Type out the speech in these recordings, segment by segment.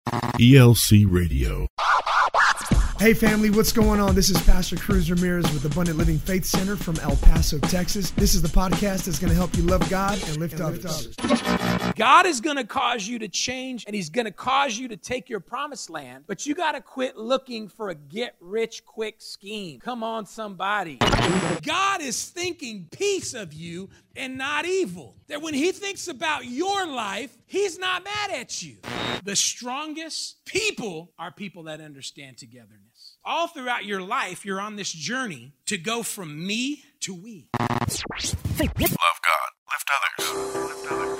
ELC Radio. Hey family, what's going on? This is Pastor Cruz Ramirez with Abundant Living Faith Center from El Paso, Texas. This is the podcast that's going to help you love God and lift others. God is going to cause you to change, and he's going to cause you to take your promised land, but you got to quit looking for a get-rich-quick scheme. Come on, somebody. God is thinking peace of you and not evil. That when he thinks about your life, he's not mad at you. The strongest people are people that understand togetherness. All throughout your life, you're on this journey to go from me to we. Love God. Lift others. Lift others.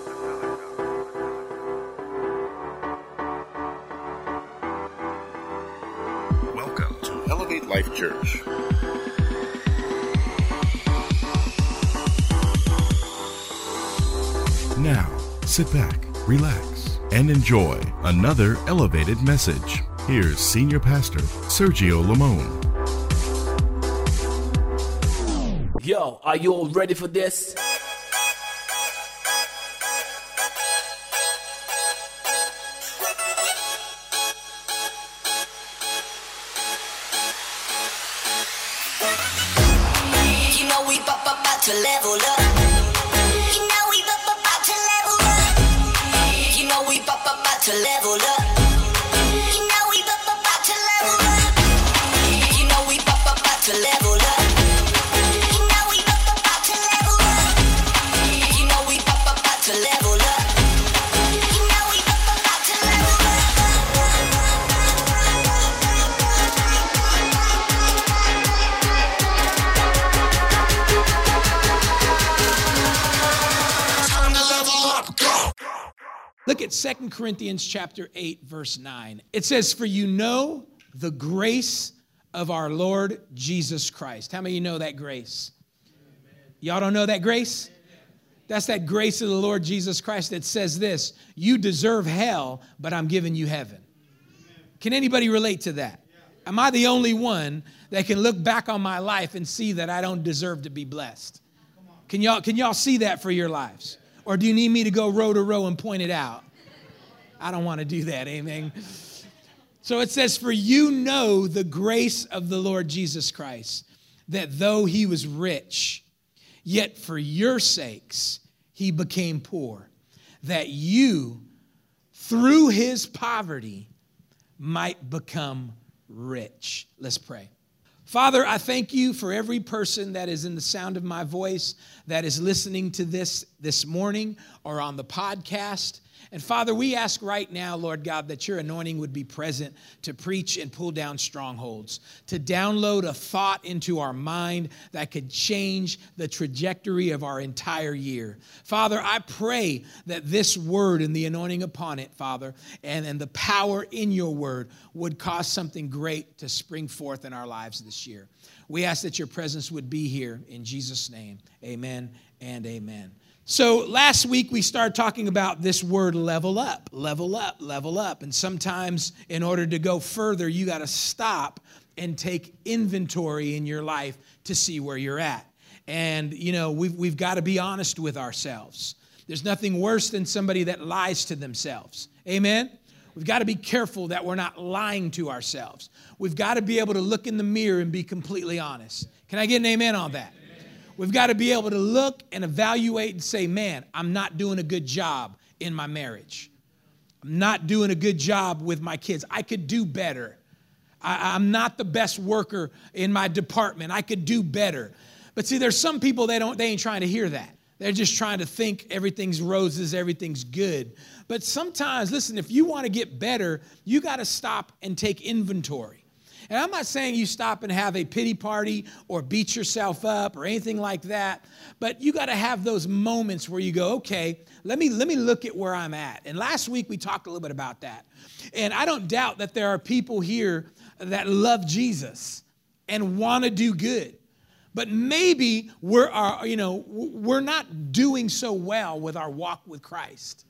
Welcome to Elevate Life Church. Now, sit back, relax, and enjoy another elevated message. Here's Senior Pastor Sergio Limon. Yo, are you all ready for this? You know we about to level up. You know we about to level up. You know we about to level up. You know we about to level up. You know we about to level up. You know we about to level up. You know we about to level up. You know we about to level up. Look at 2 Corinthians chapter 8, verse 9. It says, "For you know the grace of our Lord Jesus Christ." How many of you know that grace? Y'all don't know that grace? That's that grace of the Lord Jesus Christ that says this: you deserve hell, but I'm giving you heaven. Can anybody relate to that? Am I the only one that can look back on my life and see that I don't deserve to be blessed? Can y'all see that for your lives? Or do you need me to go row to row and point it out? I don't want to do that, amen. So it says, "For you know the grace of the Lord Jesus Christ, that though he was rich, yet for your sakes he became poor, that you, through his poverty, might become rich." Let's pray. Father, I thank you for every person that is in the sound of my voice, that is listening to this morning or on the podcast. And Father, we ask right now, Lord God, that your anointing would be present to preach and pull down strongholds, to download a thought into our mind that could change the trajectory of our entire year. Father, I pray that this word and the anointing upon it, Father, and the power in your word would cause something great to spring forth in our lives this year. We ask that your presence would be here in Jesus' name. Amen and amen. So last week we started talking about this word level up, level up, level up. And sometimes in order to go further, you got to stop and take inventory in your life to see where you're at. And, you know, we've got to be honest with ourselves. There's nothing worse than somebody that lies to themselves. Amen? We've got to be careful that we're not lying to ourselves. We've got to be able to look in the mirror and be completely honest. Can I get an amen on that? We've got to be able to look and evaluate and say, man, I'm not doing a good job in my marriage. I'm not doing a good job with my kids. I could do better. I'm not the best worker in my department. I could do better. But see, there's some people, they ain't trying to hear that. They're just trying to think everything's roses, everything's good. But sometimes, listen, if you want to get better, you got to stop and take inventory. And I'm not saying you stop and have a pity party or beat yourself up or anything like that, but you got to have those moments where you go, okay, let me look at where I'm at. And last week we talked a little bit about that. And I don't doubt that there are people here that love Jesus and want to do good. But maybe we're not doing so well with our walk with Christ.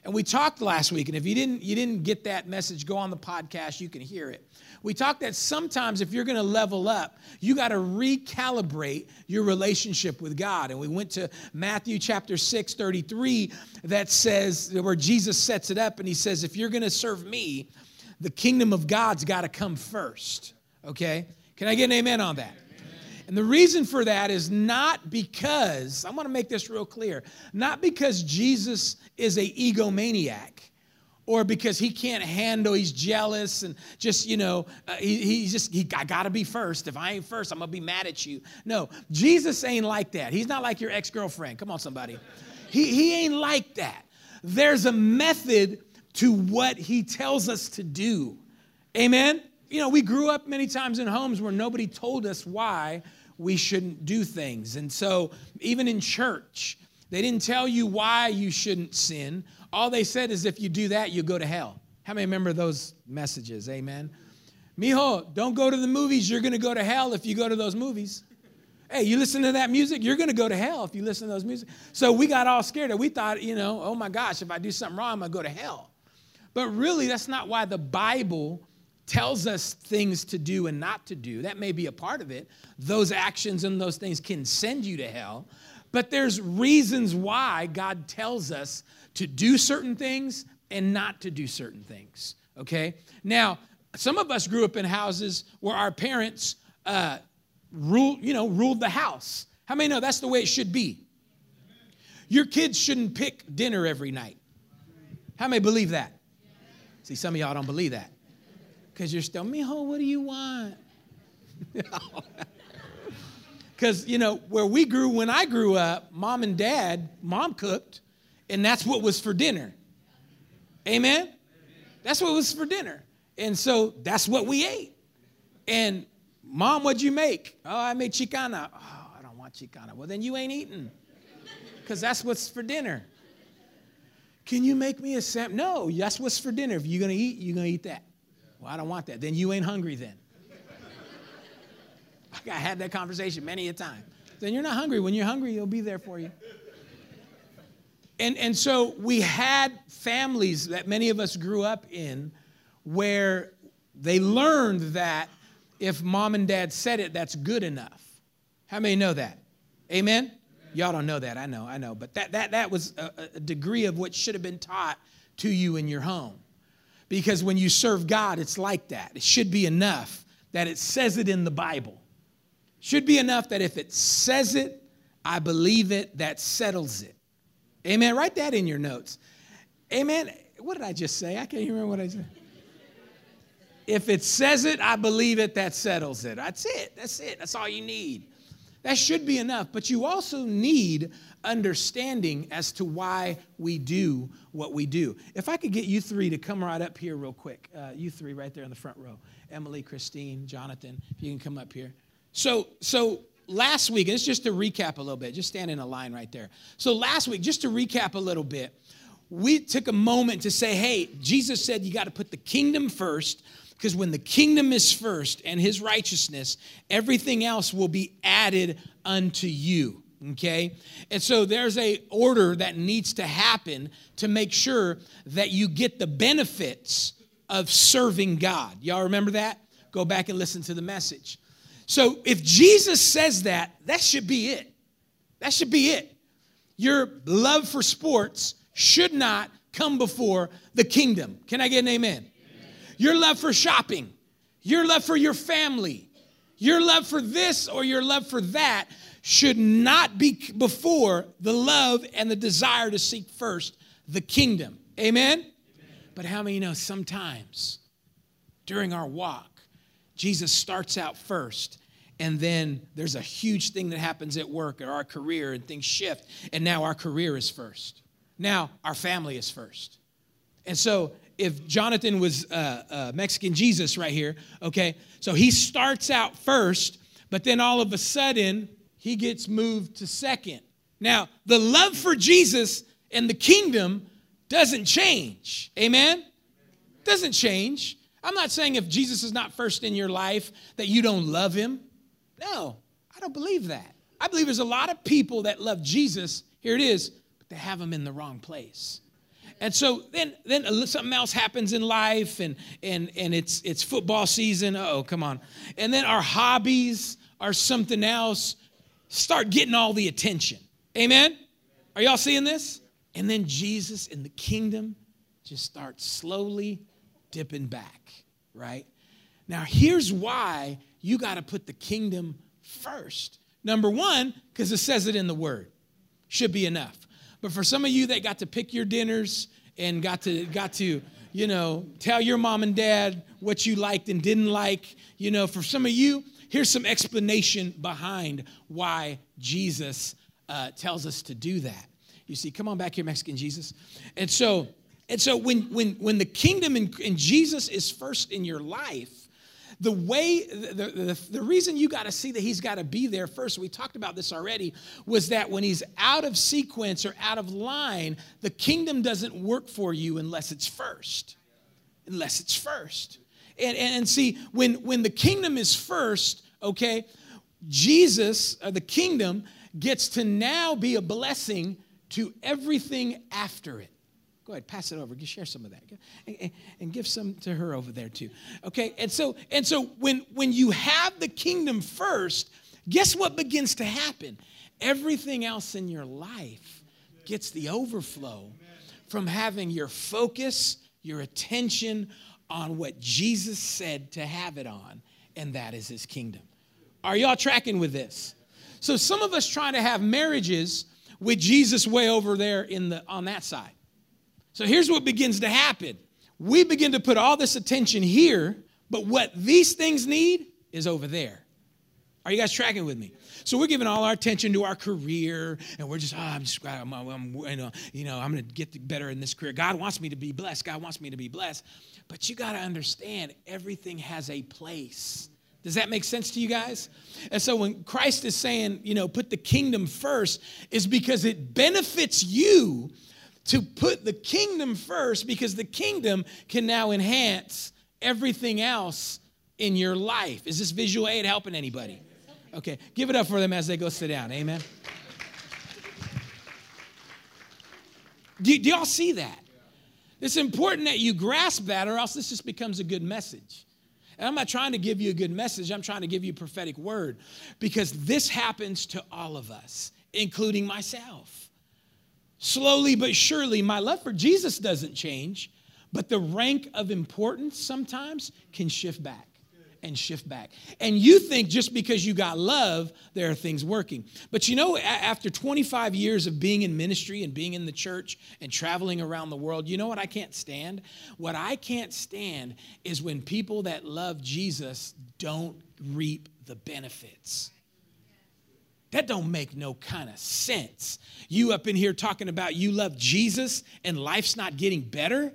And we talked last week, and if you didn't get that message, go on the podcast, you can hear it. We talked that sometimes if you're going to level up, you got to recalibrate your relationship with God. And we went to Matthew chapter 6:33 that says, where Jesus sets it up, and he says, if you're going to serve me, the kingdom of God's got to come first. Okay? Can I get an amen on that? And the reason for that is not because, I want to make this real clear, not because Jesus is an egomaniac or because he can't handle, he's jealous and just, I got to be first. If I ain't first, I'm going to be mad at you. No, Jesus ain't like that. He's not like your ex-girlfriend. Come on, somebody. He ain't like that. There's a method to what he tells us to do. Amen? We grew up many times in homes where nobody told us why we shouldn't do things. And so even in church, they didn't tell you why you shouldn't sin. All they said is if you do that, you'll go to hell. How many remember those messages? Amen. Mijo, don't go to the movies. You're going to go to hell if you go to those movies. Hey, you listen to that music, you're going to go to hell if you listen to those music. So we got all scared. We thought, oh my gosh, if I do something wrong, I'm going to go to hell. But really, that's not why the Bible tells us things to do and not to do. That may be a part of it. Those actions and those things can send you to hell. But there's reasons why God tells us to do certain things and not to do certain things, okay? Now, some of us grew up in houses where our parents ruled the house. How many know that's the way it should be? Your kids shouldn't pick dinner every night. How many believe that? See, some of y'all don't believe that. Because you're still, mijo, what do you want? Because, when I grew up, mom cooked, and that's what was for dinner. Amen? That's what was for dinner. And so that's what we ate. And, Mom, what'd you make? Oh, I made chicana. Oh, I don't want chicana. Well, then you ain't eating. Because that's what's for dinner. Can you make me a sandwich? No, that's what's for dinner. If you're going to eat, you're going to eat that. Well, I don't want that. Then you ain't hungry then. I had that conversation many a time. Then you're not hungry. When you're hungry, he'll be there for you. And so we had families that many of us grew up in where they learned that if mom and dad said it, that's good enough. How many know that? Amen? Y'all don't know that. I know. But that was a degree of what should have been taught to you in your home. Because when you serve God, it's like that. It should be enough that it says it in the Bible. Should be enough that if it says it, I believe it, that settles it. Amen. Write that in your notes. Amen. What did I just say? I can't even remember what I said. If it says it, I believe it, that settles it. That's it. That's all you need. That should be enough. But you also need understanding as to why we do what we do. If I could get you three to come right up here real quick. You three right there in the front row. Emily, Christine, Jonathan, if you can come up here. So last week, and it's just to recap a little bit. Just stand in a line right there. So last week, just to recap a little bit, we took a moment to say, hey, Jesus said you got to put the kingdom first. Because when the kingdom is first and his righteousness, everything else will be added unto you, okay? And so there's a order that needs to happen to make sure that you get the benefits of serving God. Y'all remember that? Go back and listen to the message. So if Jesus says that should be it. That should be it. Your love for sports should not come before the kingdom. Can I get an amen? Your love for shopping, your love for your family, your love for this or your love for that should not be before the love and the desire to seek first the kingdom. Amen? Amen. But how many know sometimes during our walk, Jesus starts out first, and then there's a huge thing that happens at work or our career, and things shift, and now our career is first. Now our family is first. And so if Jonathan was Mexican Jesus right here, okay, so he starts out first, but then all of a sudden, he gets moved to second. Now, the love for Jesus and the kingdom doesn't change. Amen? Doesn't change. I'm not saying if Jesus is not first in your life that you don't love him. No, I don't believe that. I believe there's a lot of people that love Jesus, here it is, but they have him in the wrong place. And so then something else happens in life, and it's football season. Come on. And then our hobbies or something else start getting all the attention. Amen? Are y'all seeing this? And then Jesus in the kingdom just starts slowly dipping back, right? Now, here's why you got to put the kingdom first. Number one, because it says it in the word. Should be enough. But for some of you that got to pick your dinners and got to tell your mom and dad what you liked and didn't like, for some of you, here's some explanation behind why Jesus tells us to do that. You see, come on back here, Mexican Jesus. And so when the kingdom and Jesus is first in your life, the reason you got to see that he's got to be there first, we talked about this already, was that when he's out of sequence or out of line, the kingdom doesn't work for you unless it's first. Unless it's first. And see, when the kingdom is first, okay, Jesus, the kingdom, gets to now be a blessing to everything after it. Go ahead, pass it over. Share some of that. And give some to her over there too. Okay, and so when you have the kingdom first, guess what begins to happen? Everything else in your life gets the overflow from having your focus, your attention on what Jesus said to have it on, and that is his kingdom. Are y'all tracking with this? So some of us trying to have marriages with Jesus way over there on that side. So here's what begins to happen. We begin to put all this attention here, but what these things need is over there. Are you guys tracking with me? So we're giving all our attention to our career, and we're just, I'm going to get better in this career. God wants me to be blessed. God wants me to be blessed. But you got to understand, everything has a place. Does that make sense to you guys? And so when Christ is saying, put the kingdom first, is because it benefits you to put the kingdom first, because the kingdom can now enhance everything else in your life. Is this visual aid helping anybody? Okay, give it up for them as they go sit down. Amen. Do y'all see that? It's important that you grasp that, or else this just becomes a good message. And I'm not trying to give you a good message. I'm trying to give you a prophetic word, because this happens to all of us, including myself. Slowly but surely, my love for Jesus doesn't change, but the rank of importance sometimes can shift back and shift back. And you think just because you got love, there are things working. But after 25 years of being in ministry and being in the church and traveling around the world, you know what I can't stand? What I can't stand is when people that love Jesus don't reap the benefits. That don't make no kind of sense. You up in here talking about you love Jesus and life's not getting better?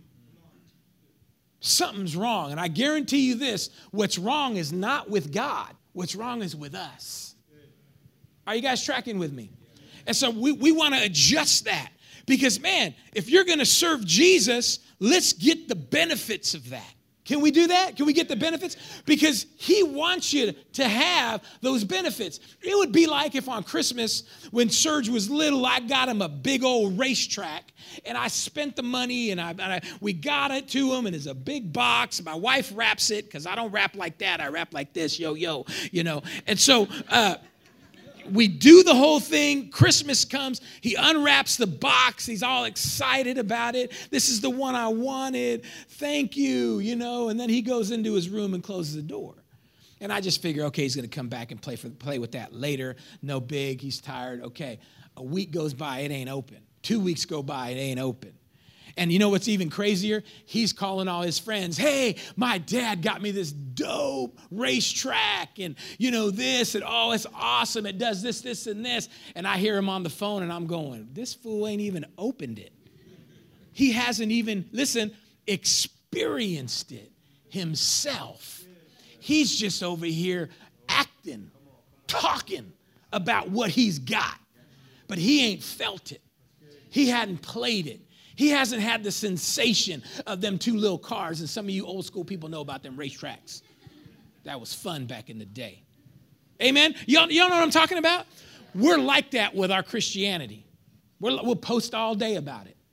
Something's wrong. And I guarantee you this, what's wrong is not with God. What's wrong is with us. Are you guys tracking with me? And so we want to adjust that. Because, man, if you're going to serve Jesus, let's get the benefits of that. Can we do that? Can we get the benefits? Because he wants you to have those benefits. It would be like if on Christmas, when Serge was little, I got him a big old racetrack, and I spent the money, and we got it to him, and it's a big box. My wife wraps it, because I don't wrap like that. I wrap like this, yo, And so we do the whole thing. Christmas comes. He unwraps the box. He's all excited about it. This is the one I wanted. Thank you, And then he goes into his room and closes the door. And I just figure, okay, he's going to come back and play with that later. No big. He's tired. Okay. A week goes by. It ain't open. 2 weeks go by. It ain't open. And you know what's even crazier? He's calling all his friends. Hey, my dad got me this dope racetrack, and this, and it's awesome. It does this, this, and this. And I hear him on the phone, and I'm going, this fool ain't even opened it. He hasn't even, experienced it himself. He's just over here acting, talking about what he's got. But he ain't felt it. He hadn't played it. He hasn't had the sensation of them two little cars. And some of you old school people know about them racetracks. That was fun back in the day. Amen? Y'all know what I'm talking about? We're like that with our Christianity. We'll post all day about it.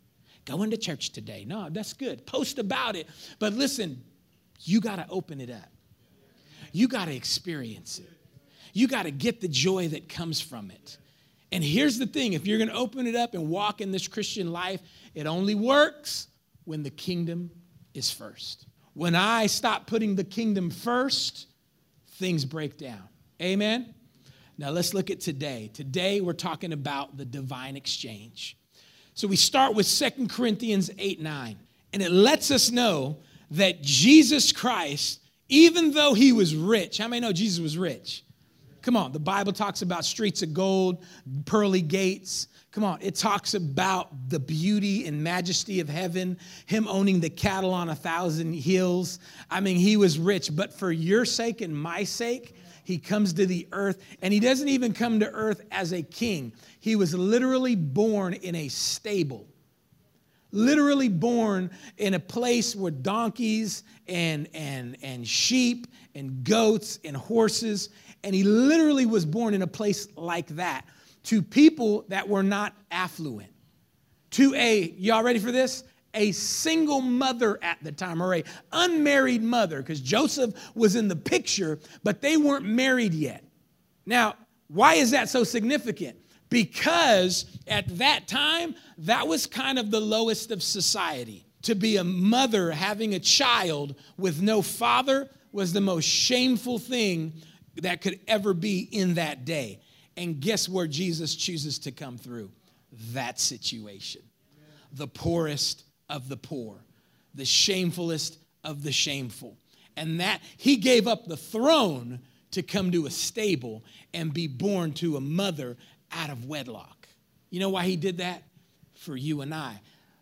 going to church today. No, that's good. Post about it. But listen, you got to open it up. You got to experience it. You got to get the joy that comes from it. And here's the thing. If you're going to open it up and walk in this Christian life, it only works when the kingdom is first. When I stop putting the kingdom first, things break down. Amen? Now let's look at today. Today we're talking about the divine exchange. So we start with 2 Corinthians 8:9. And it lets us know that Jesus Christ, even though he was rich, how many know Jesus was rich? Come on, the Bible talks about streets of gold, pearly gates. Come on, it talks about the beauty and majesty of heaven, him owning the cattle on 1,000 hills. I mean, he was rich, but for your sake and my sake, he comes to the earth, and he doesn't even come to earth as a king. He was literally born in a stable. Literally born in a place where donkeys and sheep and goats and horses, and he literally was born in a place like that to people that were not affluent. To y'all ready for this? A single mother at the time, or a unmarried mother, because Joseph was in the picture, but they weren't married yet. Now, why is that so significant? Because at that time, that was kind of the lowest of society. To be a mother having a child with no father was the most shameful thing that could ever be in that day. And guess where Jesus chooses to come through? That situation. The poorest of the poor. The shamefulest of the shameful. And that he gave up the throne to come to a stable and be born to a mother out of wedlock. You know why he did that? For you and I.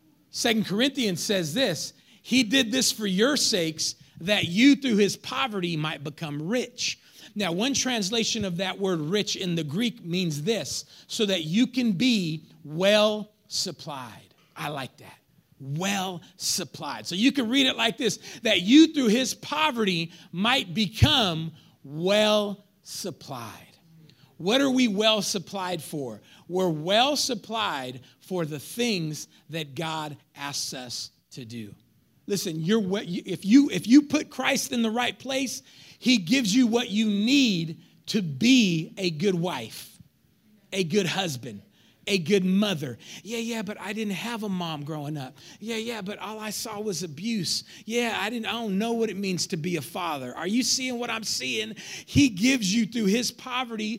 2 Corinthians says this, he did this for your sakes, that you through his poverty might become rich. Now, one translation of that word rich in the Greek means this, so that you can be well supplied. I like that. Well supplied. So you can read it like this, that you through his poverty might become well supplied. What are we well supplied for? We're well supplied for the things that God asks us to do. Listen, if you put Christ in the right place, he gives you what you need to be a good wife, a good husband, a good mother. Yeah, but I didn't have a mom growing up. Yeah, but all I saw was abuse. Yeah, I don't know what it means to be a father. Are you seeing what I'm seeing? He gives you through his poverty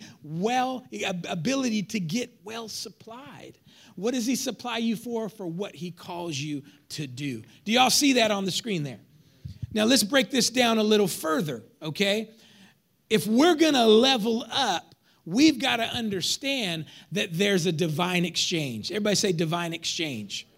ability to get well supplied. What does he supply you for? For what he calls you to do. Do y'all see that on the screen there? Now let's break this down a little further, okay? If we're going to level up, we've got to understand that there's a divine exchange. Everybody say divine exchange.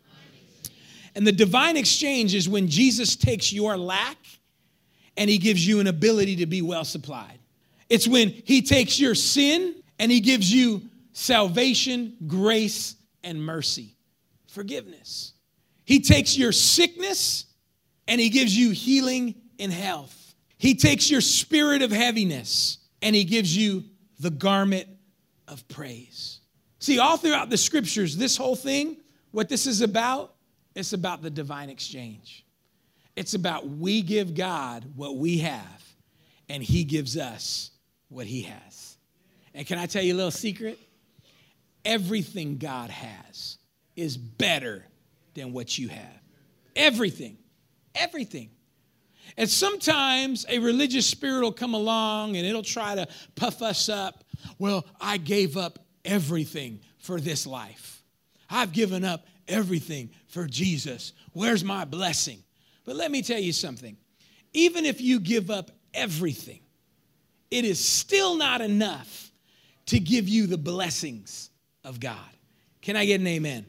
And the divine exchange is when Jesus takes your lack and he gives you an ability to be well supplied. It's when he takes your sin and he gives you salvation, grace, and mercy, forgiveness. He takes your sickness and he gives you healing and health. He takes your spirit of heaviness and he gives you the garment of praise. See, all throughout the scriptures, this whole thing, what this is about, it's about the divine exchange. It's about we give God what we have, and he gives us what he has. And can I tell you a little secret? Everything God has is better than what you have. Everything. Everything. And sometimes a religious spirit will come along and it'll try to puff us up. Well, I gave up everything for this life. I've given up everything for Jesus. Where's my blessing? But let me tell you something. Even if you give up everything, it is still not enough to give you the blessings of God. Can I get an amen?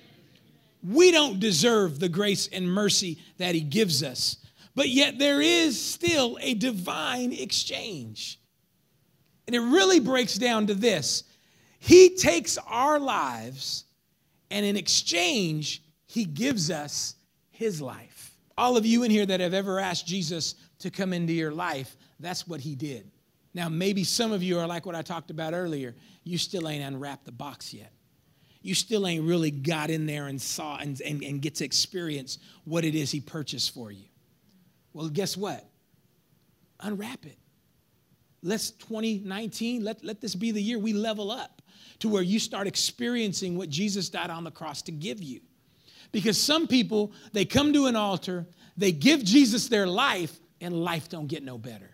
We don't deserve the grace and mercy that he gives us. But yet there is still a divine exchange. And it really breaks down to this. He takes our lives and in exchange, he gives us his life. All of you in here that have ever asked Jesus to come into your life, that's what he did. Now, maybe some of you are like what I talked about earlier. You still ain't unwrapped the box yet. you still ain't really got in there and saw and get to experience what it is he purchased for you. Well, guess what? Unwrap it. Let's 2019, let this be the year we level up to where you start experiencing what Jesus died on the cross to give you. Because some people, they come to an altar, they give Jesus their life, and life don't get no better.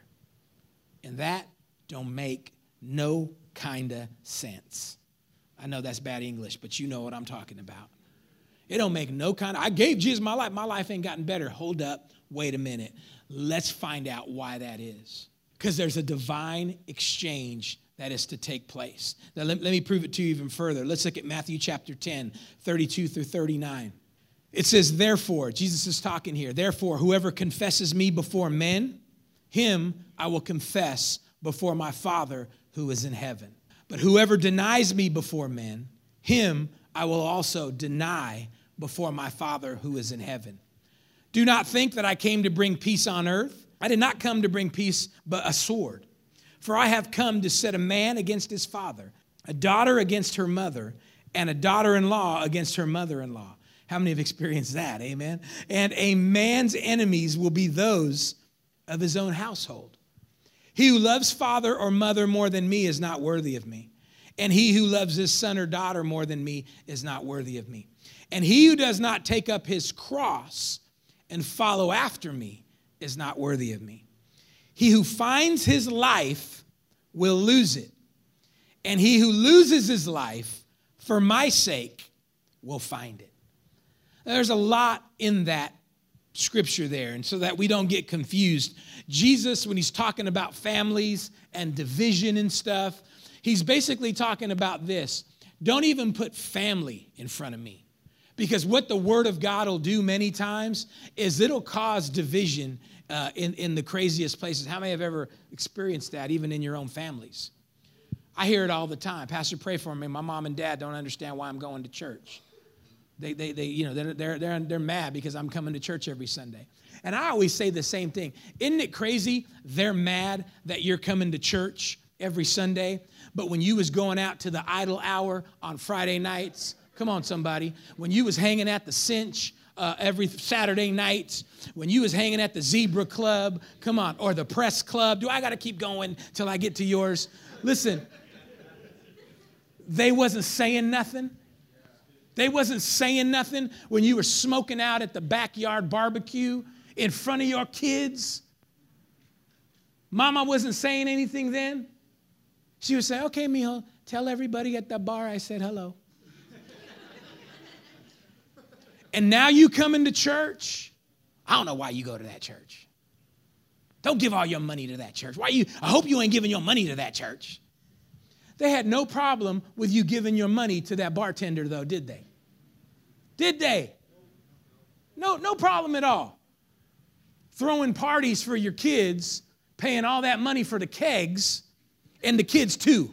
And that don't make no kind of sense. I know that's bad English, but you know what I'm talking about. It don't make no kind of, I gave Jesus my life ain't gotten better. Hold up, wait a minute. Let's find out why that is. Because there's a divine exchange that is to take place. Now, let me prove it to you even further. Let's look at Matthew chapter 10, 32 through 39. It says, therefore, Jesus is talking here, therefore, whoever confesses me before men, him I will confess before my Father who is in heaven. But whoever denies me before men, him I will also deny before my Father who is in heaven. Do not think that I came to bring peace on earth. I did not come to bring peace, but a sword. For I have come to set a man against his father, a daughter against her mother, and a daughter-in-law against her mother-in-law. How many have experienced that? Amen. And a man's enemies will be those of his own household. He who loves father or mother more than me is not worthy of me. And he who loves his son or daughter more than me is not worthy of me. And he who does not take up his cross and follow after me is not worthy of me. He who finds his life will lose it. And he who loses his life for my sake will find it. There's a lot in that scripture there. And so that we don't get confused, Jesus, when he's talking about families and division and stuff, he's basically talking about this. Don't even put family in front of me. Because what the word of God will do many times is it'll cause division in the craziest places. How many have ever experienced that, even in your own families? I hear it all the time. Pastor, pray for me. My mom and dad don't understand why I'm going to church. They're mad because I'm coming to church every Sunday. And I always say the same thing. Isn't it crazy? They're mad that you're coming to church every Sunday, but when you was going out to the idle hour on Friday nights, come on, somebody, when you was hanging at the Cinch every Saturday night, when you was hanging at the Zebra Club, come on, or the Press Club. Do I got to keep going till I get to yours? Listen, they wasn't saying nothing. They wasn't saying nothing when you were smoking out at the backyard barbecue in front of your kids. Mama wasn't saying anything then. She would say, okay, mijo, tell everybody at the bar I said hello. And now you come into church. I don't know why you go to that church. Don't give all your money to that church. I hope you ain't giving your money to that church. They had no problem with you giving your money to that bartender, though, did they? Did they? No problem at all. Throwing parties for your kids, paying all that money for the kegs, and the kids too.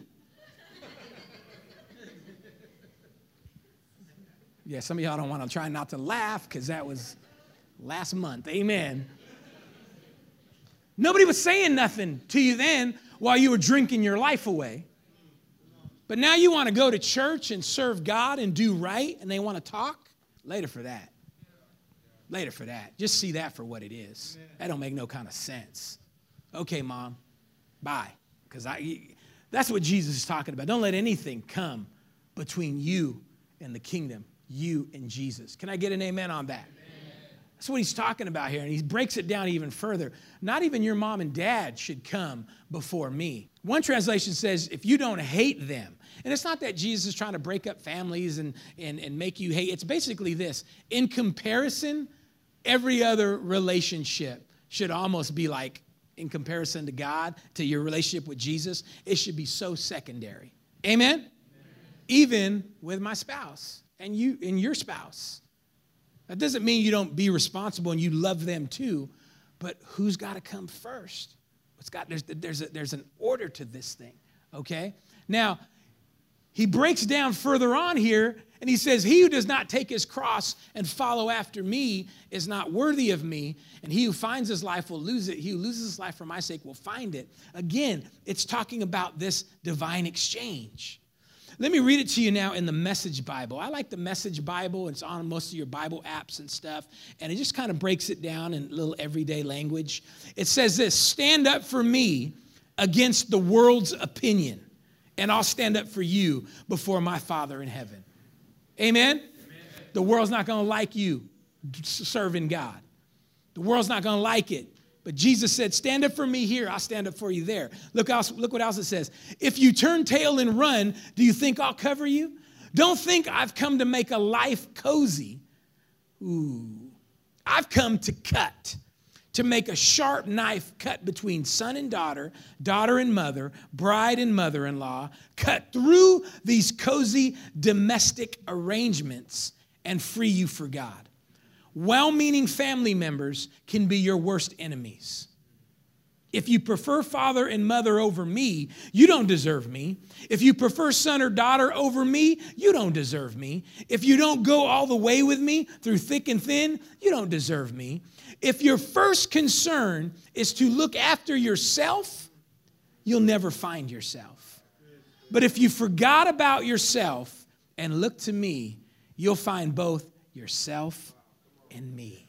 Yeah, some of y'all don't want to try not to laugh because that was last month. Amen. Nobody was saying nothing to you then while you were drinking your life away. But now you want to go to church and serve God and do right, and they want to talk? Later for that. Later for that. Just see that for what it is. That don't make no kind of sense. Okay, Mom, bye. Because that's what Jesus is talking about. Don't let anything come between you and the kingdom, you and Jesus. Can I get an amen on that? That's what he's talking about here. And he breaks it down even further. Not even your mom and dad should come before me. One translation says, if you don't hate them. And it's not that Jesus is trying to break up families and make you hate. It's basically this. In comparison, every other relationship should almost be like, in comparison to God, to your relationship with Jesus, it should be so secondary. Amen? Amen. Even with my spouse and you and your spouse. That doesn't mean you don't be responsible and you love them too, but who's got to come first? There's an order to this thing, okay? Now, he breaks down further on here, and he says, he who does not take his cross and follow after me is not worthy of me, and he who finds his life will lose it. He who loses his life for my sake will find it. Again, it's talking about this divine exchange. Let me read it to you now in the Message Bible. I like the Message Bible. It's on most of your Bible apps and stuff, and it just kind of breaks it down in a little everyday language. It says this: stand up for me against the world's opinion, and I'll stand up for you before my Father in heaven. Amen? Amen. The world's not going to like you serving God. The world's not going to like it. But Jesus said, stand up for me here, I'll stand up for you there. Look what else it says. If you turn tail and run, do you think I'll cover you? Don't think I've come to make a life cozy. Ooh. I've come to cut, to make a sharp knife cut between son and daughter, daughter and mother, bride and mother-in-law, cut through these cozy domestic arrangements and free you for God. Well-meaning family members can be your worst enemies. If you prefer father and mother over me, you don't deserve me. If you prefer son or daughter over me, you don't deserve me. If you don't go all the way with me through thick and thin, you don't deserve me. If your first concern is to look after yourself, you'll never find yourself. But if you forgot about yourself and look to me, you'll find both yourself and me.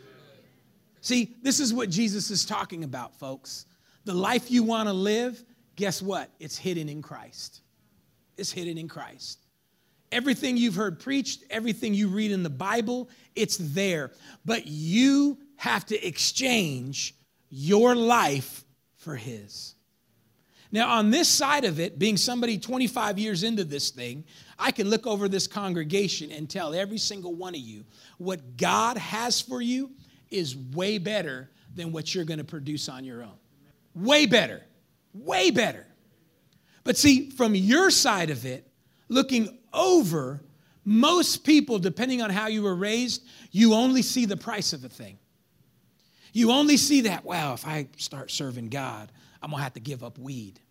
See, this is what Jesus is talking about, folks. The life you want to live, guess what? It's hidden in Christ. It's hidden in Christ. Everything you've heard preached, everything you read in the Bible, it's there. But you have to exchange your life for his. Now, on this side of it, being somebody 25 years into this thing, I can look over this congregation and tell every single one of you what God has for you is way better than what you're going to produce on your own. Way better. Way better. But see, from your side of it, looking over, most people, depending on how you were raised, you only see the price of a thing. You only see that, wow, if I start serving God, I'm going to have to give up weed.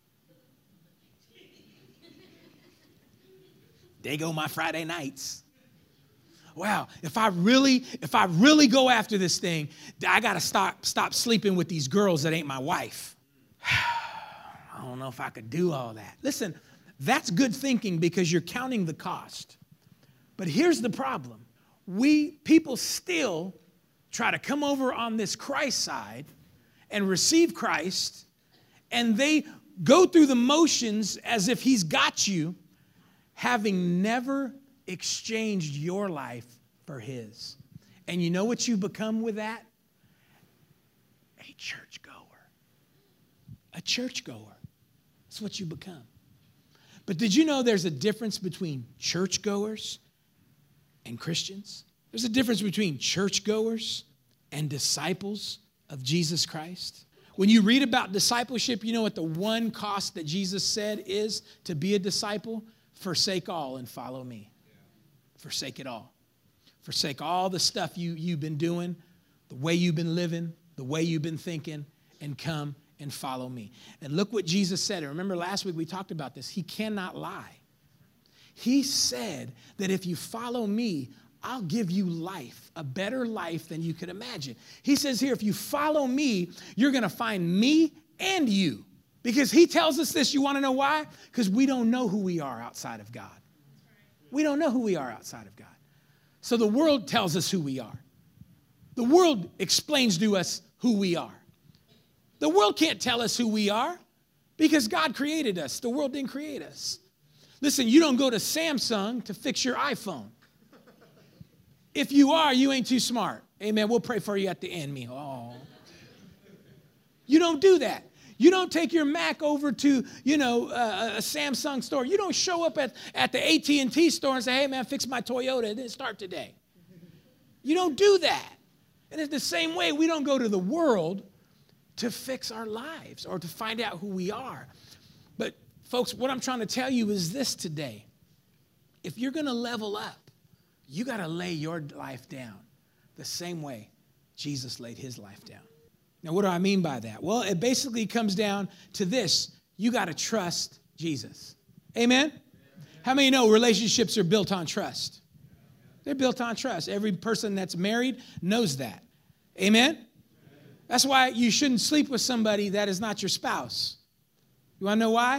There go my Friday nights. Wow, if I really go after this thing, I got to stop sleeping with these girls that ain't my wife. I don't know if I could do all that. Listen, that's good thinking because you're counting the cost. But here's the problem. People still try to come over on this Christ side and receive Christ, and they go through the motions as if he's got you, having never exchanged your life for his. And you know what you become with that? A churchgoer. A churchgoer. That's what you become. But did you know there's a difference between churchgoers and Christians? There's a difference between churchgoers and disciples of Jesus Christ. When you read about discipleship, you know what the one cost that Jesus said is to be a disciple? Forsake all and follow me. Forsake it all. Forsake all the stuff you've been doing, the way you've been living, the way you've been thinking, and come and follow me. And look what Jesus said. And remember last week we talked about this. He cannot lie. He said that if you follow me, I'll give you life, a better life than you could imagine. He says here, if you follow me, you're going to find me and you. Because he tells us this. You want to know why? Because we don't know who we are outside of God. We don't know who we are outside of God. So the world tells us who we are. The world explains to us who we are. The world can't tell us who we are because God created us. The world didn't create us. Listen, you don't go to Samsung to fix your iPhone. If you are, you ain't too smart. Amen. We'll pray for you at the end, mijo. Oh. You don't do that. You don't take your Mac over to, a Samsung store. You don't show up at the AT&T store and say, hey, man, fix my Toyota. It didn't start today. You don't do that. And it's the same way we don't go to the world to fix our lives or to find out who we are. But, folks, what I'm trying to tell you is this today. If you're going to level up, you got to lay your life down the same way Jesus laid his life down. Now, what do I mean by that? Well, it basically comes down to this. You got to trust Jesus. Amen? How many know relationships are built on trust? They're built on trust. Every person that's married knows that. Amen? That's why you shouldn't sleep with somebody that is not your spouse. You want to know why?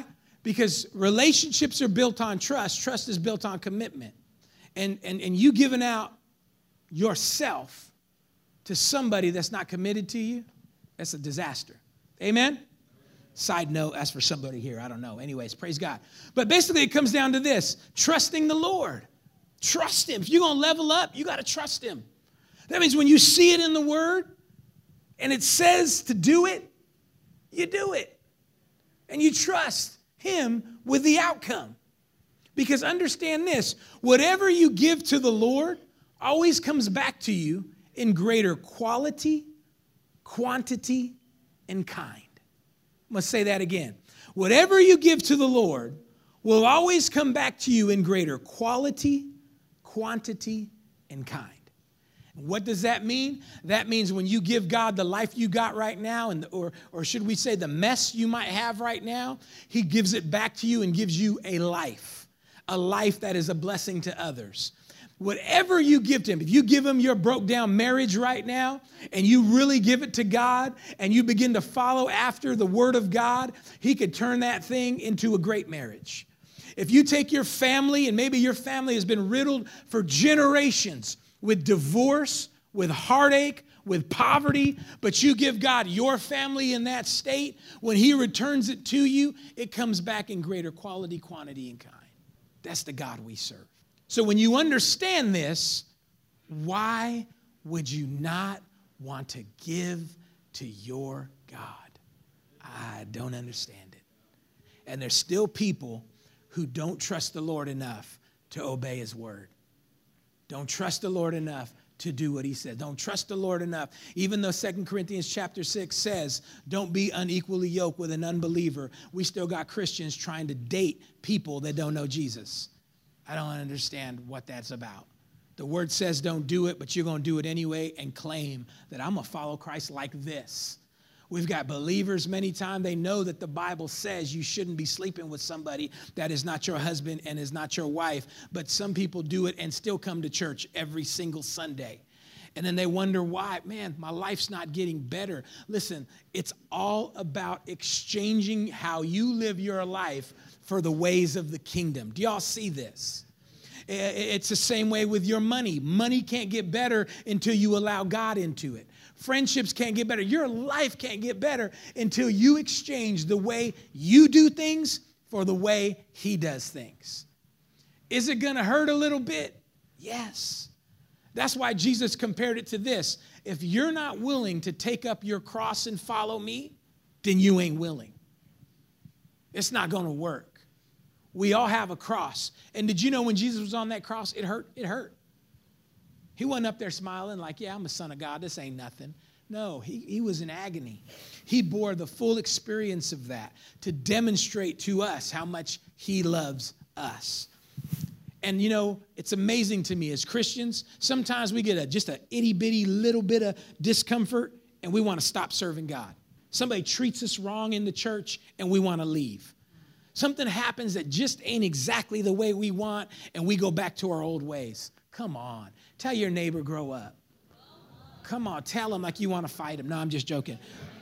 Because relationships are built on trust. Trust is built on commitment. And you giving out yourself to somebody that's not committed to you, that's a disaster. Amen? Side note, as for somebody here, I don't know. Anyways, praise God. But basically it comes down to this, trusting the Lord. Trust him. If you're going to level up, you got to trust him. That means when you see it in the word and it says to do it, you do it. And you trust him with the outcome. Because understand this, whatever you give to the Lord always comes back to you in greater quality, quantity, and kind. I'm going to say that again. Whatever you give to the Lord will always come back to you in greater quality, quantity, and kind. What does that mean? That means when you give God the life you got right now, or should we say the mess you might have right now, he gives it back to you and gives you a life that is a blessing to others. Whatever you give to him, if you give him your broke down marriage right now and you really give it to God and you begin to follow after the word of God, he could turn that thing into a great marriage. If you take your family, and maybe your family has been riddled for generations with divorce, with heartache, with poverty, but you give God your family in that state, when he returns it to you, it comes back in greater quality, quantity, and kind. That's the God we serve. So when you understand this, why would you not want to give to your God? I don't understand it. And there's still people who don't trust the Lord enough to obey his word. Don't trust the Lord enough to do what he said. Don't trust the Lord enough. Even though 2 Corinthians chapter 6 says, don't be unequally yoked with an unbeliever, we still got Christians trying to date people that don't know Jesus. I don't understand what that's about. The word says don't do it, but you're going to do it anyway and claim that I'm going to follow Christ like this. We've got believers many times, they know that the Bible says you shouldn't be sleeping with somebody that is not your husband and is not your wife, but some people do it and still come to church every single Sunday. And then they wonder why, man, my life's not getting better. Listen, it's all about exchanging how you live your life for the ways of the kingdom. Do y'all see this? It's the same way with your money. Money can't get better until you allow God into it. Friendships can't get better. Your life can't get better until you exchange the way you do things for the way he does things. Is it going to hurt a little bit? Yes. That's why Jesus compared it to this. If you're not willing to take up your cross and follow me, then you ain't willing. It's not going to work. We all have a cross. And did you know when Jesus was on that cross, it hurt? It hurt. He wasn't up there smiling like, yeah, I'm a son of God. This ain't nothing. No, he was in agony. He bore the full experience of that to demonstrate to us how much he loves us. And, you know, it's amazing to me as Christians, sometimes we get just an itty-bitty little bit of discomfort and we want to stop serving God. Somebody treats us wrong in the church and we want to leave. Something happens that just ain't exactly the way we want and we go back to our old ways. Come on. Tell your neighbor, grow up. Come on. Tell him like you want to fight him. No, I'm just joking.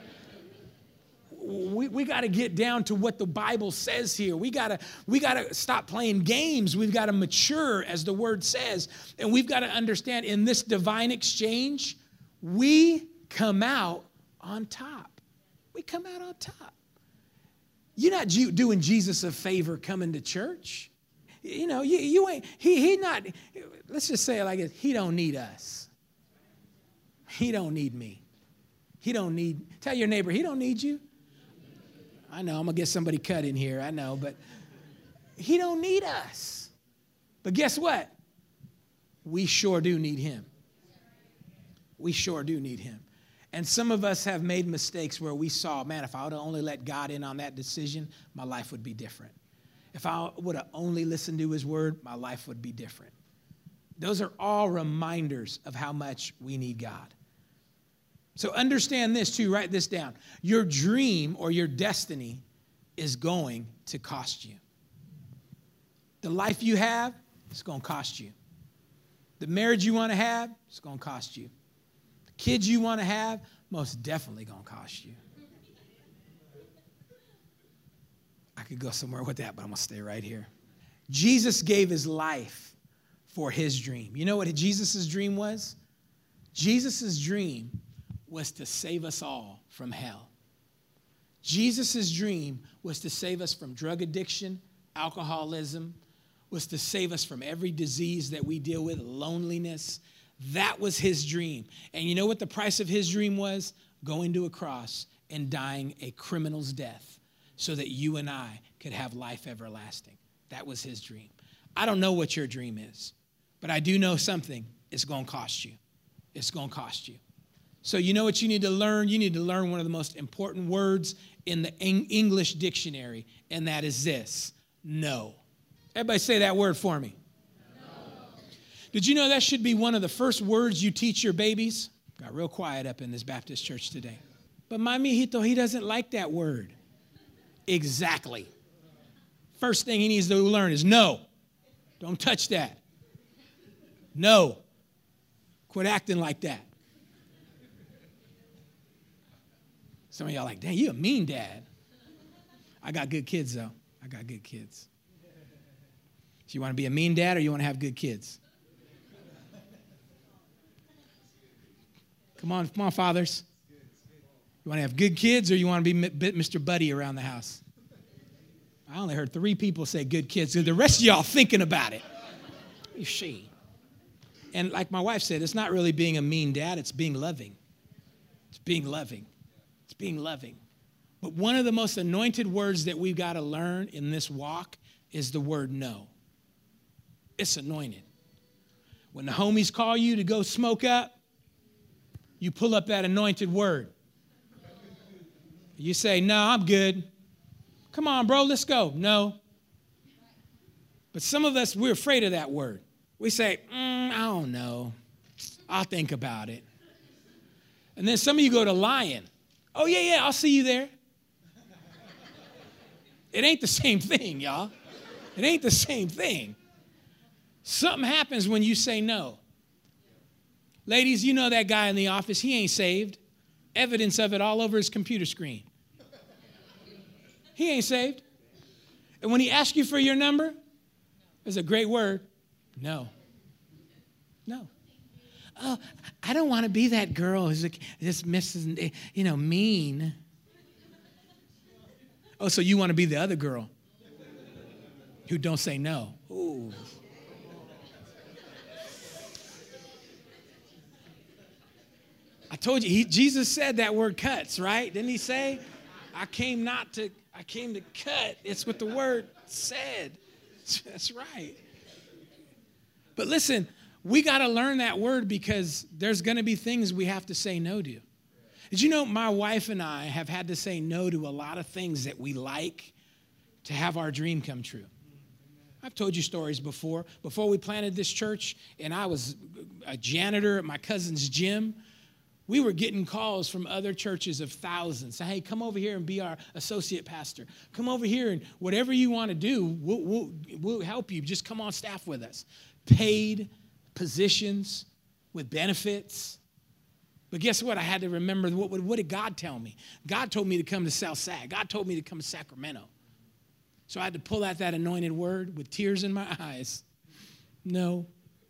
We got to get down to what the Bible says here. We got to stop playing games. We've got to mature, as the word says. And we've got to understand in this divine exchange, we come out on top. We come out on top. You're not doing Jesus a favor coming to church. You know, you ain't, he not, let's just say it like this. He don't need us. He don't need me. Tell your neighbor, he don't need you. I know, I'm going to get somebody cut in here. I know, but he don't need us. But guess what? We sure do need him. We sure do need him. And some of us have made mistakes where we saw, man, if I would have only let God in on that decision, my life would be different. If I would have only listened to his word, my life would be different. Those are all reminders of how much we need God. So understand this too, write this down. Your dream or your destiny is going to cost you. The life you have, it's going to cost you. The marriage you want to have, it's going to cost you. The kids you want to have, most definitely going to cost you. I could go somewhere with that, but I'm going to stay right here. Jesus gave his life for his dream. You know what Jesus' dream was? Jesus' dream was to save us all from hell. Jesus' dream was to save us from drug addiction, alcoholism, was to save us from every disease that we deal with, loneliness. That was his dream. And you know what the price of his dream was? Going to a cross and dying a criminal's death so that you and I could have life everlasting. That was his dream. I don't know what your dream is, but I do know something. It's going to cost you. It's going to cost you. So you know what you need to learn? You need to learn one of the most important words in the English dictionary, and that is this: no. Everybody say that word for me. No. Did you know that should be one of the first words you teach your babies? Got real quiet up in this Baptist church today. But my mijito, he doesn't like that word. Exactly. First thing he needs to learn is no. Don't touch that. No. Quit acting like that. Some of y'all are like, dang, you a mean dad. I got good kids, though. I got good kids. So you want to be a mean dad or you want to have good kids? Come on, fathers. You want to have good kids or you want to be Mr. Buddy around the house? I only heard 3 people say good kids. So the rest of y'all thinking about it. You see. And like my wife said, it's not really being a mean dad. It's being loving. It's being loving. It's being loving. But one of the most anointed words that we've got to learn in this walk is the word no. It's anointed. When the homies call you to go smoke up, you pull up that anointed word. You say, no, I'm good. Come on, bro, let's go. No. But some of us, we're afraid of that word. We say, I don't know. I'll think about it. And then some of you go to lying. Oh, yeah, I'll see you there. It ain't the same thing, y'all. It ain't the same thing. Something happens when you say no. Ladies, you know that guy in the office, he ain't saved. Evidence of it all over his computer screen. He ain't saved. And when he asks you for your number, there's a great word. No. No. Oh, I don't want to be that girl who's just Mrs. Mean. Oh, so you want to be the other girl who don't say no. Ooh. I told you, Jesus said that word cuts, right? Didn't he say, I came to cut. It's what the word said. That's right. But listen, we got to learn that word because there's going to be things we have to say no to. Did you know my wife and I have had to say no to a lot of things that we like to have our dream come true? I've told you stories before. Before we planted this church and I was a janitor at my cousin's gym, we were getting calls from other churches of thousands. Say, hey, come over here and be our associate pastor. Come over here and whatever you want to do, we'll help you. Just come on staff with us. Paid positions with benefits. But guess what? I had to remember, what did God tell me? God told me to come to South Sac. God told me to come to Sacramento. So I had to pull out that anointed word with tears in my eyes. No.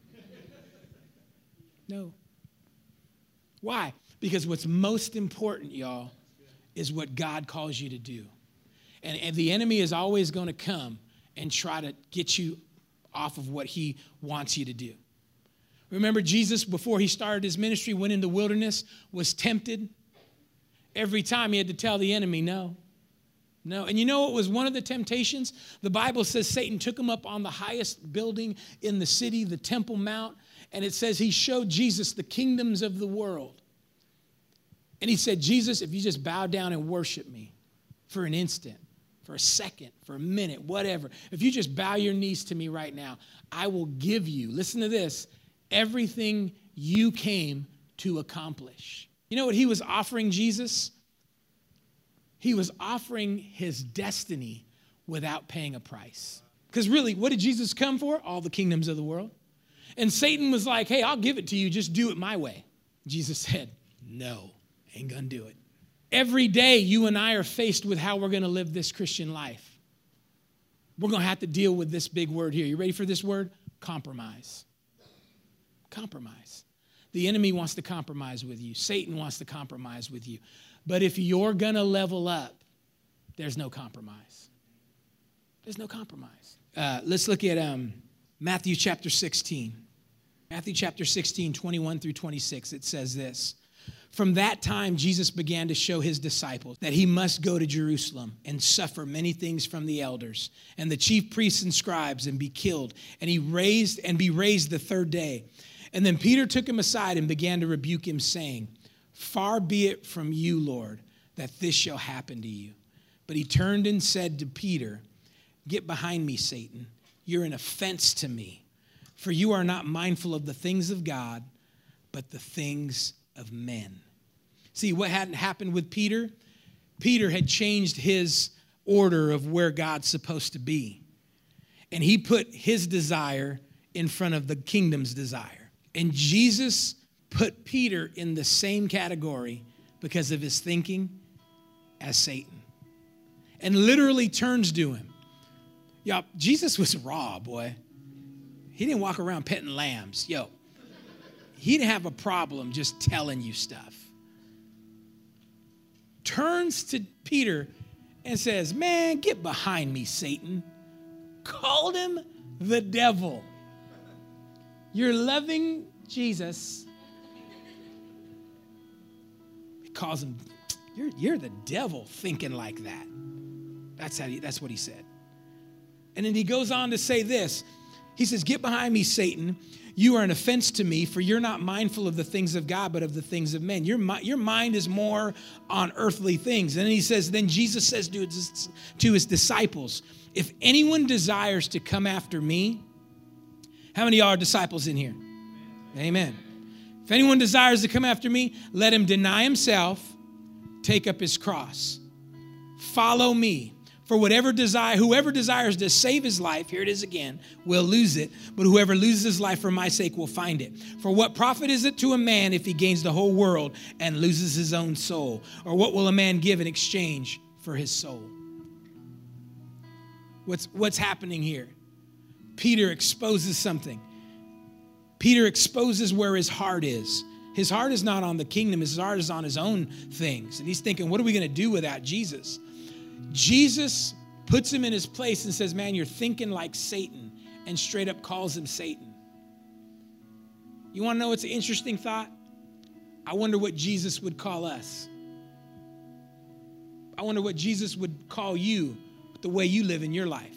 No. Why? Because what's most important, y'all, is what God calls you to do. And the enemy is always going to come and try to get you off of what he wants you to do. Remember Jesus, before he started his ministry, went in the wilderness, was tempted. Every time he had to tell the enemy, no. No. And you know what was one of the temptations? The Bible says Satan took him up on the highest building in the city, the Temple Mount, and it says he showed Jesus the kingdoms of the world. And he said, Jesus, if you just bow down and worship me for an instant, for a second, for a minute, whatever, if you just bow your knees to me right now, I will give you, listen to this, everything you came to accomplish. You know what he was offering Jesus? He was offering his destiny without paying a price. Because really, what did Jesus come for? All the kingdoms of the world. And Satan was like, hey, I'll give it to you. Just do it my way. Jesus said, no, ain't gonna do it. Every day you and I are faced with how we're going to live this Christian life. we're going to have to deal with this big word here. You ready for this word? Compromise. Compromise. The enemy wants to compromise with you. Satan wants to compromise with you. But if you're going to level up, there's no compromise. There's no compromise. Let's look at Matthew chapter 16. Matthew chapter 16, 21 through 26. It says this. From that time, Jesus began to show his disciples that he must go to Jerusalem and suffer many things from the elders and the chief priests and scribes and be killed and be raised the third day. And then Peter took him aside and began to rebuke him, saying, far be it from you, Lord, that this shall happen to you. But he turned and said to Peter, get behind me, Satan. You're an offense to me, for you are not mindful of the things of God, but the things of men. See, what hadn't happened with Peter? Peter had changed his order of where God's supposed to be. And he put his desire in front of the kingdom's desire. And Jesus put Peter in the same category because of his thinking as Satan. And literally turns to him. Y'all, Jesus was raw, boy. He didn't walk around petting lambs. Yo, he didn't have a problem just telling you stuff. Turns to Peter and says, man, get behind me, Satan. Called him the devil. You're loving Jesus. He calls him, you're the devil thinking like that. That's what he said. And then he goes on to say this. He says, get behind me, Satan. You are an offense to me, for you're not mindful of the things of God, but of the things of men. Your mind is more on earthly things. And then he says, then Jesus says to his disciples, if anyone desires to come after me, how many of y'all are disciples in here? Amen. If anyone desires to come after me, let him deny himself, take up his cross. Follow me. For whoever desires to save his life, here it is again, will lose it. But whoever loses his life for my sake will find it. For what profit is it to a man if he gains the whole world and loses his own soul? Or what will a man give in exchange for his soul? What's happening here? Peter exposes something. Peter exposes where his heart is. His heart is not on the kingdom. His heart is on his own things. And he's thinking, what are we going to do without Jesus? Jesus puts him in his place and says, man, you're thinking like Satan, and straight up calls him Satan. You want to know what's an interesting thought? I wonder what Jesus would call us. I wonder what Jesus would call you with the way you live in your life.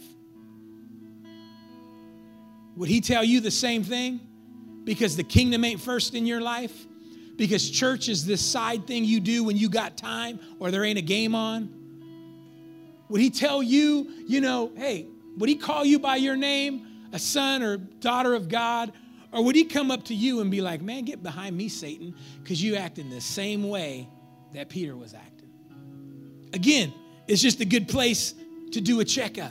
Would he tell you the same thing? Because the kingdom ain't first in your life? Because church is this side thing you do when you got time or there ain't a game on? Would he tell you, hey, would he call you by your name, a son or daughter of God? Or would he come up to you and be like, man, get behind me, Satan, because you act in the same way that Peter was acting? Again, it's just a good place to do a checkup.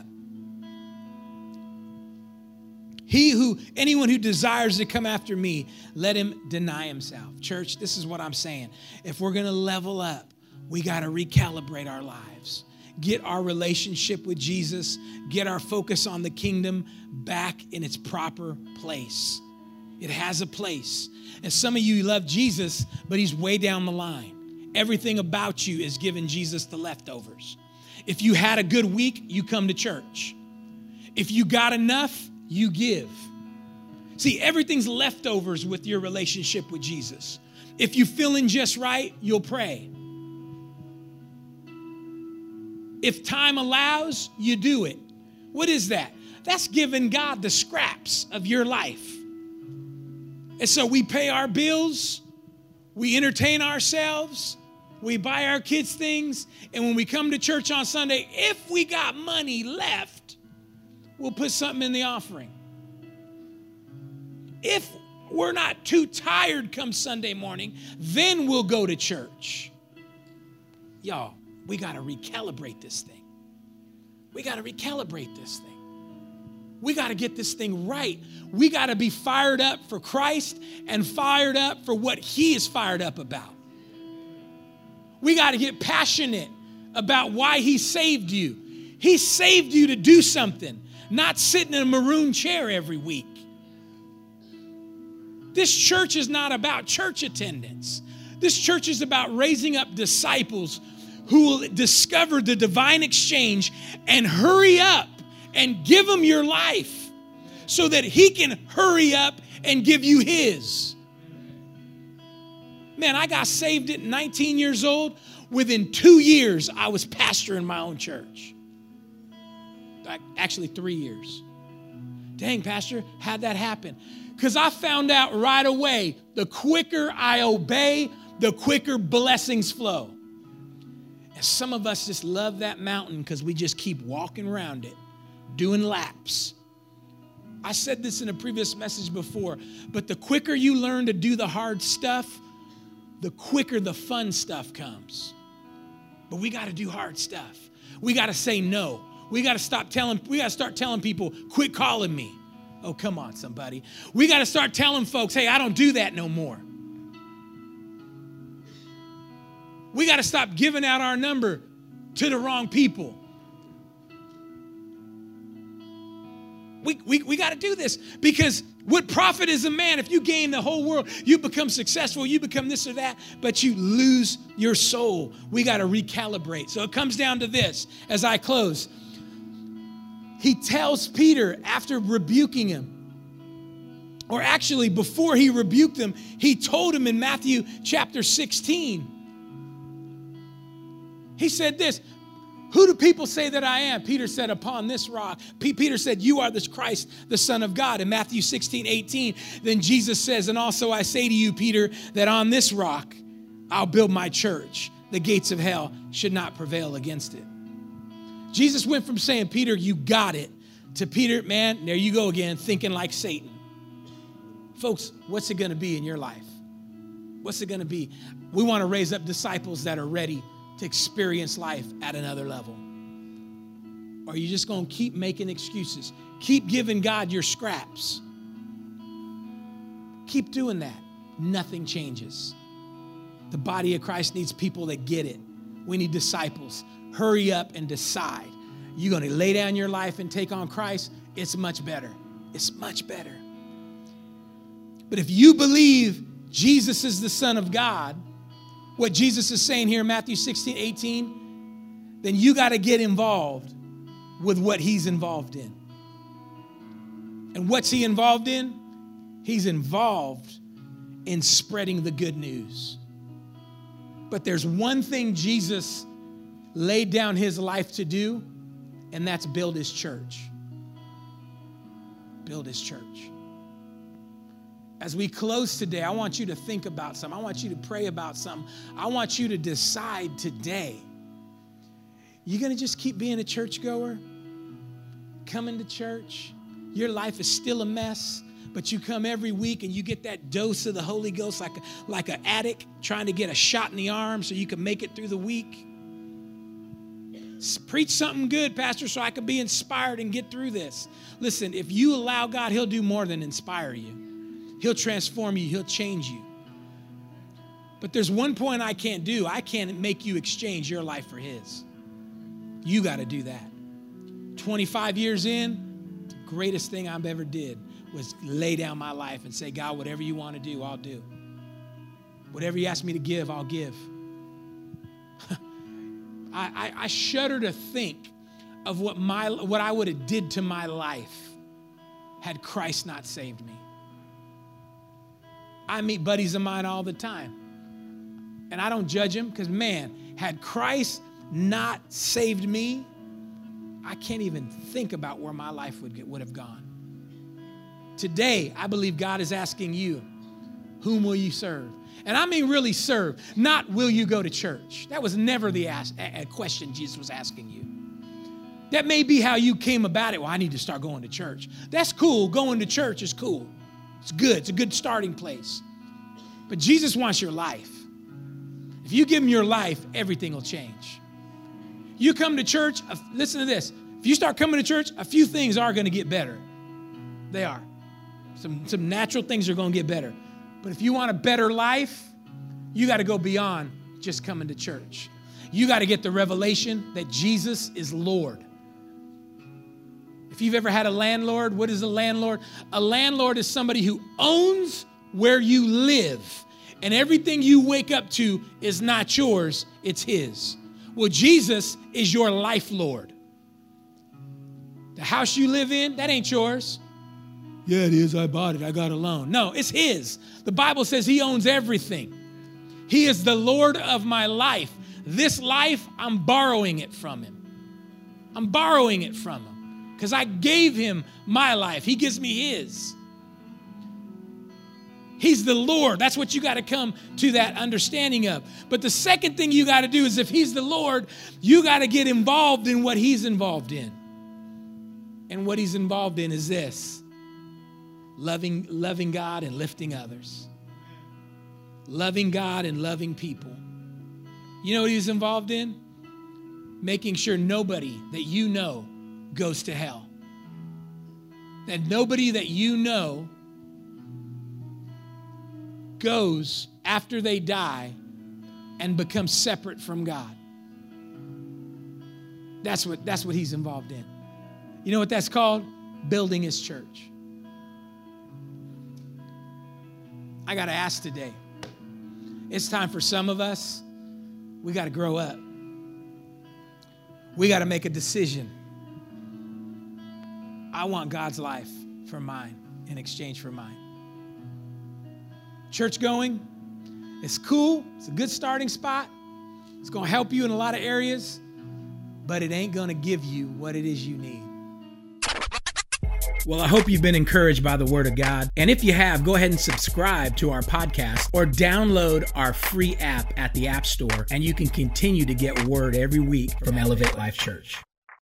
Anyone who desires to come after me, let him deny himself. Church, this is what I'm saying. If we're going to level up, we got to recalibrate our lives. Get our relationship with Jesus, get our focus on the kingdom back in its proper place. It has a place. And some of you love Jesus, but he's way down the line. Everything about you is giving Jesus the leftovers. If you had a good week, you come to church. If you got enough, you give. See, everything's leftovers with your relationship with Jesus. If you're feeling just right, you'll pray. If time allows, you do it. What is that? That's giving God the scraps of your life. And so we pay our bills, we entertain ourselves, we buy our kids things, and when we come to church on Sunday, if we got money left, we'll put something in the offering. If we're not too tired come Sunday morning, then we'll go to church. Y'all, we got to recalibrate this thing. We got to recalibrate this thing. We got to get this thing right. We got to be fired up for Christ and fired up for what he is fired up about. We got to get passionate about why he saved you. He saved you to do something, not sitting in a maroon chair every week. This church is not about church attendance. This church is about raising up disciples who will discover the divine exchange and hurry up and give him your life so that he can hurry up and give you his. Man, I got saved at 19 years old. Within 2 years, I was pastoring my own church. Actually, 3 years. Dang, Pastor, how'd that happen? Because I found out right away, the quicker I obey, the quicker blessings flow. And some of us just love that mountain because we just keep walking around it, doing laps. I said this in a previous message before, but the quicker you learn to do the hard stuff, the quicker the fun stuff comes. But we got to do hard stuff. We got to say no. We got to start telling people, quit calling me. Oh, come on, somebody. We got to start telling folks, hey, I don't do that no more. We got to stop giving out our number to the wrong people. We got to do this because what profit is a man if you gain the whole world, you become successful, you become this or that, but you lose your soul. We got to recalibrate. So it comes down to this as I close. He tells Peter after rebuking him, or actually before he rebuked him, he told him in Matthew chapter 16. He said this, who do people say that I am? Peter said, upon this rock. Peter said, you are the Christ, the Son of God. In Matthew 16:18, then Jesus says, and also I say to you, Peter, that on this rock I'll build my church. The gates of hell should not prevail against it. Jesus went from saying, Peter, you got it, to Peter, man, there you go again, thinking like Satan. Folks, what's it going to be in your life? What's it going to be? We want to raise up disciples that are ready to experience life at another level. Or are you just going to keep making excuses? Keep giving God your scraps. Keep doing that. Nothing changes. The body of Christ needs people that get it. We need disciples. Hurry up and decide. You're going to lay down your life and take on Christ. It's much better. It's much better. But if you believe Jesus is the Son of God, what Jesus is saying here in Matthew 16:18, then you got to get involved with what he's involved in. And what's he involved in? He's involved in spreading the good news. But there's one thing Jesus laid down his life to do, and that's build his church. Build his church. As we close today, I want you to think about something. I want you to pray about something. I want you to decide today. You going to just keep being a churchgoer? Coming to church? Your life is still a mess, but you come every week and you get that dose of the Holy Ghost like an addict trying to get a shot in the arm so you can make it through the week. Preach something good, Pastor, so I can be inspired and get through this. Listen, if you allow God, he'll do more than inspire you. He'll transform you. He'll change you. But there's one point I can't do. I can't make you exchange your life for his. You got to do that. 25 years in, the greatest thing I've ever did was lay down my life and say, God, whatever you want to do, I'll do. Whatever you ask me to give, I'll give. I shudder to think of what I would have did to my life had Christ not saved me. I meet buddies of mine all the time, and I don't judge them because, man, had Christ not saved me, I can't even think about where my life would have gone. Today, I believe God is asking you, whom will you serve? And I mean really serve, not will you go to church. That was never the question Jesus was asking you. That may be how you came about it. Well, I need to start going to church. That's cool. Going to church is cool. It's good. It's a good starting place. But Jesus wants your life. If you give him your life, everything will change. You come to church, listen to this. If you start coming to church, a few things are going to get better. They are. Some natural things are going to get better. But if you want a better life, you got to go beyond just coming to church. You got to get the revelation that Jesus is Lord. If you've ever had a landlord, what is a landlord? A landlord is somebody who owns where you live, and everything you wake up to is not yours, it's his. Well, Jesus is your life Lord. The house you live in, that ain't yours. Yeah, it is. I bought it. I got a loan. No, it's his. The Bible says he owns everything. He is the Lord of my life. This life, I'm borrowing it from him. I'm borrowing it from him because I gave him my life. He gives me his. He's the Lord. That's what you got to come to that understanding of. But the second thing you got to do is if he's the Lord, you got to get involved in what he's involved in. And what he's involved in is this: loving God and lifting others. Loving God and loving people. You know what he's involved in? Making sure nobody that you know goes to hell. That nobody that you know goes after they die and becomes separate from God. That's what he's involved in. You know what that's called? Building his church. I got to ask today. It's time for some of us, we got to grow up. We got to make a decision. I want God's life for mine in exchange for mine. Church going, it's cool. It's a good starting spot. It's going to help you in a lot of areas, but it ain't going to give you what it is you need. Well, I hope you've been encouraged by the Word of God. And if you have, go ahead and subscribe to our podcast or download our free app at the App Store, and you can continue to get Word every week from Elevate Life Church.